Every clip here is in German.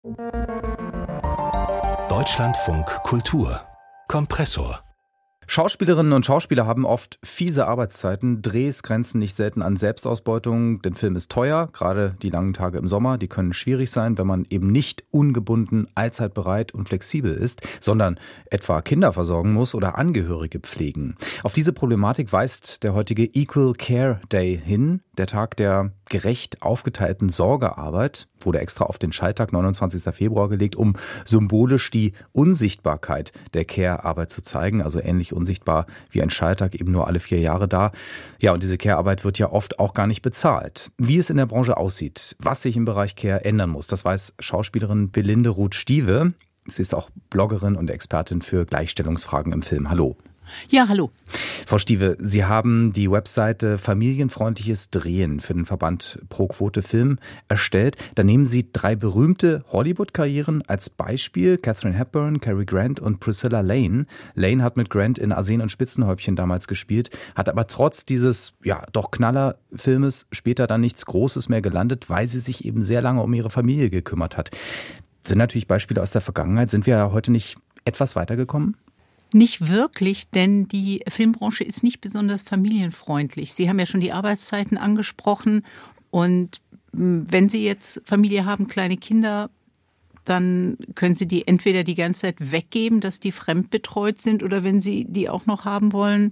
Deutschlandfunk Kultur Kompressor. Schauspielerinnen und Schauspieler haben oft fiese Arbeitszeiten. Drehs grenzen nicht selten an Selbstausbeutung. Denn Film ist teuer, gerade die langen Tage im Sommer. Die können schwierig sein, wenn man eben nicht ungebunden, allzeit bereit und flexibel ist, sondern etwa Kinder versorgen muss oder Angehörige pflegen. Auf diese Problematik weist der heutige Equal Care Day hin. Der Tag der gerecht aufgeteilten Sorgearbeit wurde extra auf den Schalttag 29. Februar gelegt, um symbolisch die Unsichtbarkeit der Care-Arbeit zu zeigen. Also ähnlich unsichtbar wie ein Schalttag, eben nur alle 4 Jahre da. Ja, und diese Care-Arbeit wird ja oft auch gar nicht bezahlt. Wie es in der Branche aussieht, was sich im Bereich Care ändern muss, das weiß Schauspielerin Belinde Ruth-Stieve. Sie ist auch Bloggerin und Expertin für Gleichstellungsfragen im Film. Hallo. Ja, hallo. Frau Stieve, Sie haben die Webseite Familienfreundliches Drehen für den Verband Pro Quote Film erstellt. Da nehmen Sie 3 berühmte Hollywood-Karrieren als Beispiel. Katharine Hepburn, Cary Grant und Priscilla Lane. Lane hat mit Grant in Arsen und Spitzenhäubchen damals gespielt, hat aber trotz dieses, doch Knallerfilmes später dann nichts Großes mehr gelandet, weil sie sich eben sehr lange um ihre Familie gekümmert hat. Das sind natürlich Beispiele aus der Vergangenheit. Sind wir ja heute nicht etwas weitergekommen? Nicht wirklich, denn die Filmbranche ist nicht besonders familienfreundlich. Sie haben ja schon die Arbeitszeiten angesprochen und wenn Sie jetzt Familie haben, kleine Kinder, dann können Sie die entweder die ganze Zeit weggeben, dass die fremdbetreut sind, oder wenn Sie die auch noch haben wollen,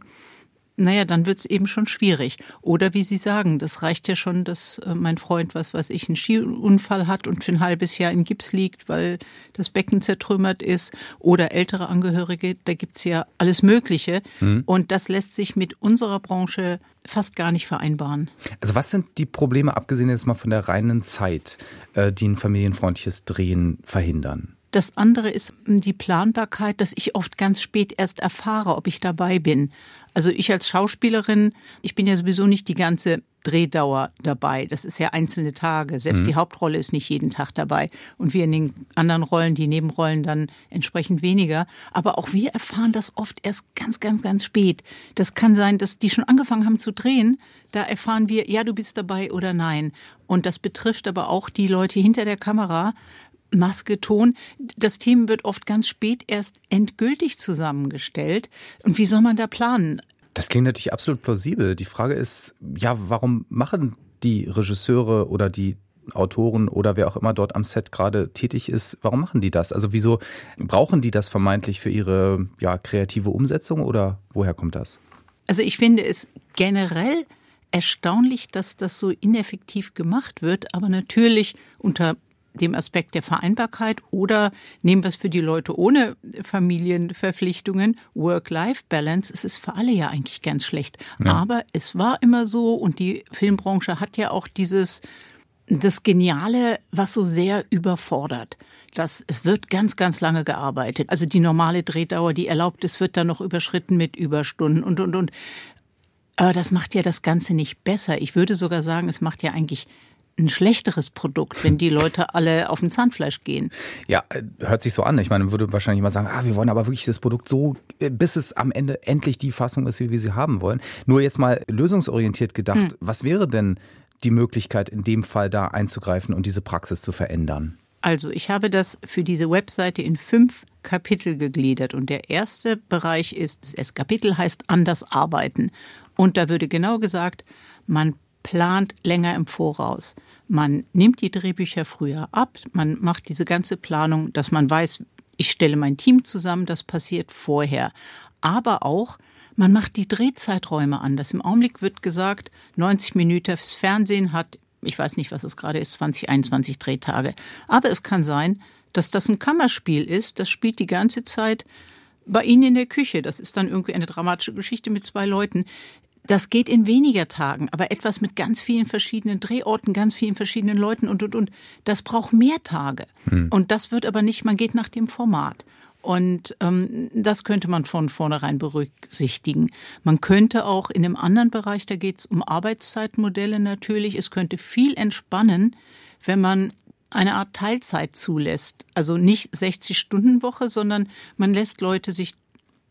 dann wird es eben schon schwierig. Oder wie Sie sagen, das reicht ja schon, dass mein Freund, einen Skiunfall hat und für ein halbes Jahr in Gips liegt, weil das Becken zertrümmert ist. Oder ältere Angehörige, da gibt's ja alles Mögliche. Und das lässt sich mit unserer Branche fast gar nicht vereinbaren. Also was sind die Probleme, abgesehen jetzt mal von der reinen Zeit, die ein familienfreundliches Drehen verhindern? Das andere ist die Planbarkeit, dass ich oft ganz spät erst erfahre, ob ich dabei bin. Also ich als Schauspielerin, ich bin ja sowieso nicht die ganze Drehdauer dabei. Das ist ja einzelne Tage. Selbst die Hauptrolle ist nicht jeden Tag dabei. Und wir in den anderen Rollen, die Nebenrollen, dann entsprechend weniger. Aber auch wir erfahren das oft erst ganz, ganz, ganz spät. Das kann sein, dass die schon angefangen haben zu drehen. Da erfahren wir, ja, du bist dabei oder nein. Und das betrifft aber auch die Leute hinter der Kamera. Maske, Ton. Das Team wird oft ganz spät erst endgültig zusammengestellt. Und wie soll man da planen? Das klingt natürlich absolut plausibel. Die Frage ist, warum machen die Regisseure oder die Autoren oder wer auch immer dort am Set gerade tätig ist, warum machen die das? Also wieso brauchen die das vermeintlich für ihre kreative Umsetzung oder woher kommt das? Also ich finde es generell erstaunlich, dass das so ineffektiv gemacht wird, aber natürlich unter dem Aspekt der Vereinbarkeit, oder nehmen wir es für die Leute ohne Familienverpflichtungen, Work-Life-Balance, es ist für alle ja eigentlich ganz schlecht. Ja. Aber es war immer so, und die Filmbranche hat ja auch das Geniale, was so sehr überfordert. Es wird ganz, ganz lange gearbeitet. Also die normale Drehdauer, die erlaubt ist, wird dann noch überschritten mit Überstunden und. Aber das macht ja das Ganze nicht besser. Ich würde sogar sagen, es macht ja eigentlich ein schlechteres Produkt, wenn die Leute alle auf dem Zahnfleisch gehen. Ja, hört sich so an. Ich meine, man würde wahrscheinlich mal sagen, wir wollen aber wirklich das Produkt so, bis es am Ende endlich die Fassung ist, wie wir sie haben wollen. Nur jetzt mal lösungsorientiert gedacht, was wäre denn die Möglichkeit, in dem Fall da einzugreifen und diese Praxis zu verändern? Also, ich habe das für diese Webseite in 5 Kapitel gegliedert. Und der erste Bereich das Kapitel heißt Anders arbeiten. Und da würde genau gesagt, man plant länger im Voraus. Man nimmt die Drehbücher früher ab, man macht diese ganze Planung, dass man weiß, ich stelle mein Team zusammen, das passiert vorher. Aber auch, man macht die Drehzeiträume anders. Im Augenblick wird gesagt, 90 Minuten fürs Fernsehen hat, ich weiß nicht, was es gerade ist, 20, 21 Drehtage. Aber es kann sein, dass das ein Kammerspiel ist, das spielt die ganze Zeit bei Ihnen in der Küche. Das ist dann irgendwie eine dramatische Geschichte mit 2 Leuten. Das geht in weniger Tagen, aber etwas mit ganz vielen verschiedenen Drehorten, ganz vielen verschiedenen Leuten und. Das braucht mehr Tage. Und das wird aber nicht, man geht nach dem Format. Und das könnte man von vornherein berücksichtigen. Man könnte auch in einem anderen Bereich, da geht es um Arbeitszeitmodelle natürlich, es könnte viel entspannen, wenn man eine Art Teilzeit zulässt. Also nicht 60-Stunden-Woche, sondern man lässt Leute sich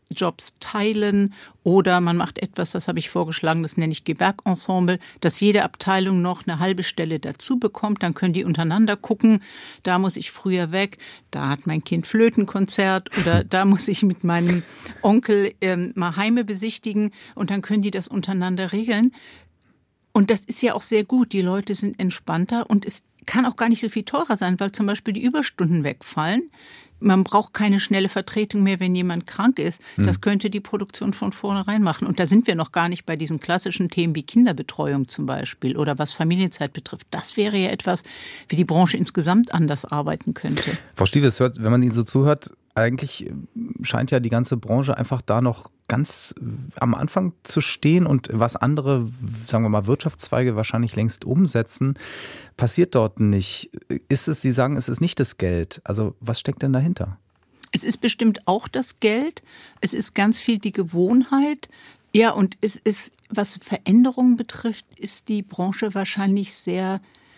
Jobs teilen oder man macht etwas, das habe ich vorgeschlagen, das nenne ich Gewerkensemble, dass jede Abteilung noch eine halbe Stelle dazu bekommt. Dann können die untereinander gucken, da muss ich früher weg, da hat mein Kind Flötenkonzert oder da muss ich mit meinem Onkel mal Heime besichtigen und dann können die das untereinander regeln. Und das ist ja auch sehr gut. Die Leute sind entspannter und es kann auch gar nicht so viel teurer sein, weil zum Beispiel die Überstunden wegfallen. Man braucht keine schnelle Vertretung mehr, wenn jemand krank ist. Das könnte die Produktion von vornherein machen. Und da sind wir noch gar nicht bei diesen klassischen Themen wie Kinderbetreuung zum Beispiel oder was Familienzeit betrifft. Das wäre ja etwas, wie die Branche insgesamt anders arbeiten könnte. Frau Stieve, wenn man Ihnen so zuhört, eigentlich scheint ja die ganze Branche einfach da noch ganz am Anfang zu stehen und was andere, sagen wir mal, Wirtschaftszweige wahrscheinlich längst umsetzen, passiert dort nicht. Sie sagen, es ist nicht das Geld. Also was steckt denn dahinter? Es ist bestimmt auch das Geld. Es ist ganz viel die Gewohnheit. Ja, und es ist, was Veränderungen betrifft, ist die Branche wahrscheinlich sehr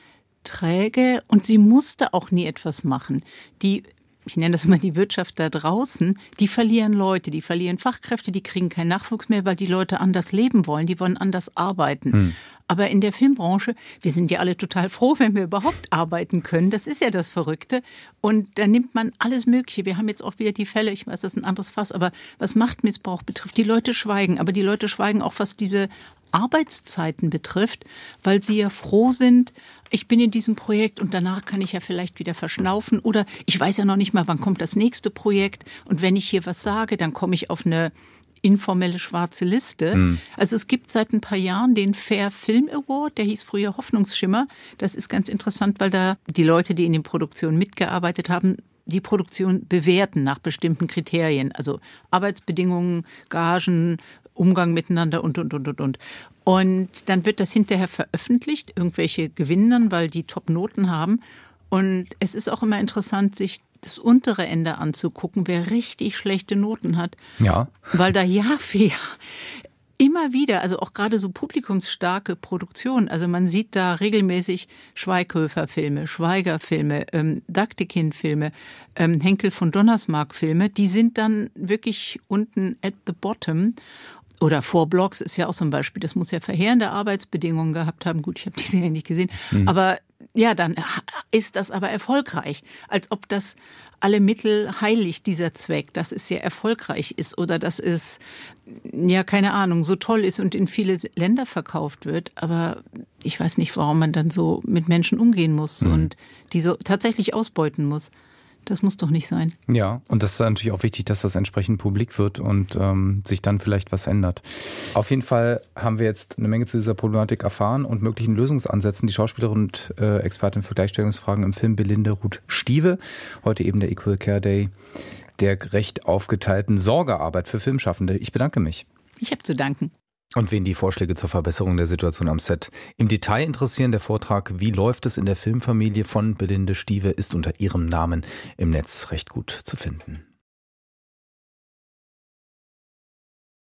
träge und sie musste auch nie etwas machen. Ich nenne das mal die Wirtschaft da draußen, die verlieren Leute, die verlieren Fachkräfte, die kriegen keinen Nachwuchs mehr, weil die Leute anders leben wollen, die wollen anders arbeiten. Aber in der Filmbranche, wir sind ja alle total froh, wenn wir überhaupt arbeiten können. Das ist ja das Verrückte. Und da nimmt man alles Mögliche. Wir haben jetzt auch wieder die Fälle, ich weiß, das ist ein anderes Fass, aber was Machtmissbrauch betrifft, die Leute schweigen. Aber die Leute schweigen auch, was diese Arbeitszeiten betrifft, weil sie ja froh sind, ich bin in diesem Projekt und danach kann ich ja vielleicht wieder verschnaufen oder ich weiß ja noch nicht mal, wann kommt das nächste Projekt und wenn ich hier was sage, dann komme ich auf eine informelle schwarze Liste. Also es gibt seit ein paar Jahren den Fair Film Award, der hieß früher Hoffnungsschimmer. Das ist ganz interessant, weil da die Leute, die in den Produktionen mitgearbeitet haben, die Produktion bewerten nach bestimmten Kriterien, also Arbeitsbedingungen, Gagen, Umgang miteinander und. Und dann wird das hinterher veröffentlicht, irgendwelche gewinnen dann, weil die Top-Noten haben. Und es ist auch immer interessant, sich das untere Ende anzugucken, wer richtig schlechte Noten hat. Ja. Weil da Jahr für Jahr immer wieder, also auch gerade so publikumsstarke Produktionen, also man sieht da regelmäßig Schweighöfer-Filme, Schweiger-Filme, Daktekin-Filme, Henkel von Donnersmarck-Filme, die sind dann wirklich unten at the bottom. Oder Four Blocks ist ja auch so ein Beispiel, das muss ja verheerende Arbeitsbedingungen gehabt haben. Gut, ich habe die Serie nicht gesehen, aber ja, dann ist das aber erfolgreich. Als ob das alle Mittel heiligt, dieser Zweck, dass es ja erfolgreich ist oder dass es, ja, keine Ahnung, so toll ist und in viele Länder verkauft wird. Aber ich weiß nicht, warum man dann so mit Menschen umgehen muss und die so tatsächlich ausbeuten muss. Das muss doch nicht sein. Ja, und das ist natürlich auch wichtig, dass das entsprechend publik wird und sich dann vielleicht was ändert. Auf jeden Fall haben wir jetzt eine Menge zu dieser Problematik erfahren und möglichen Lösungsansätzen. Die Schauspielerin und Expertin für Gleichstellungsfragen im Film Belinde Ruth Stieve. Heute eben der Equal Care Day der gerecht aufgeteilten Sorgearbeit für Filmschaffende. Ich bedanke mich. Ich habe zu danken. Und wen die Vorschläge zur Verbesserung der Situation am Set im Detail interessieren, der Vortrag Wie läuft es in der Filmfamilie von Belinde Stieve ist unter ihrem Namen im Netz recht gut zu finden.